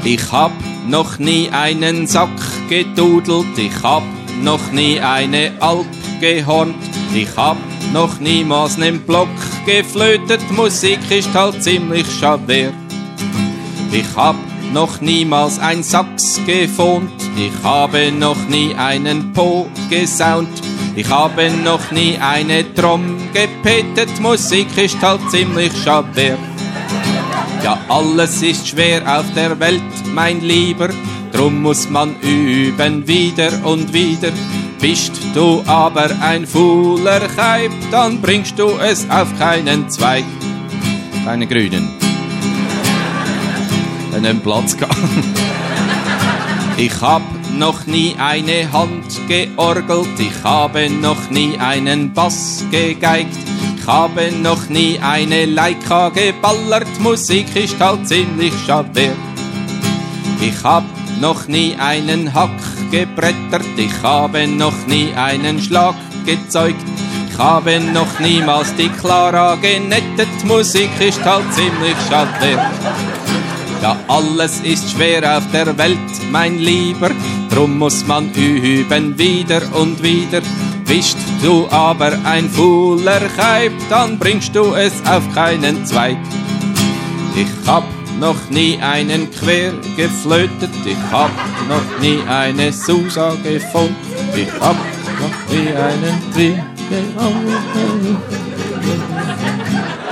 Ich hab noch nie einen Sack gedudelt, ich hab noch nie eine Alp gehornt, ich hab noch niemals nen Block geflötet, Musik ist halt ziemlich schwer. Ich hab noch niemals ein Sax gefont, ich habe noch nie einen Po gesaunt, ich habe noch nie eine Drum gepetet, Musik ist halt ziemlich schwer. Ja, alles ist schwer auf der Welt, mein Lieber, drum muss man üben wieder und wieder. Bist du aber ein fauler Chaib, dann bringst du es auf keinen Zweig. Keine Grünen. Einen Platz gehabt. Ich hab noch nie eine Hand georgelt, ich habe noch nie einen Bass gegeigt, ich habe noch nie eine Leica geballert, Musik ist halt ziemlich schwer. Ich hab noch nie einen Hack gebrettert, ich habe noch nie einen Schlag gezeugt, ich habe noch niemals die Clara genettet, Musik ist halt ziemlich schwer. Ja, alles ist schwer auf der Welt, mein Lieber, drum muss man üben wieder und wieder. Bist du aber ein fauler Chaib, dann bringst du es auf keinen Zweig. Ich hab noch nie einen Quer geflötet, ich hab noch nie eine Susa gefunden, ich hab noch nie einen Trier.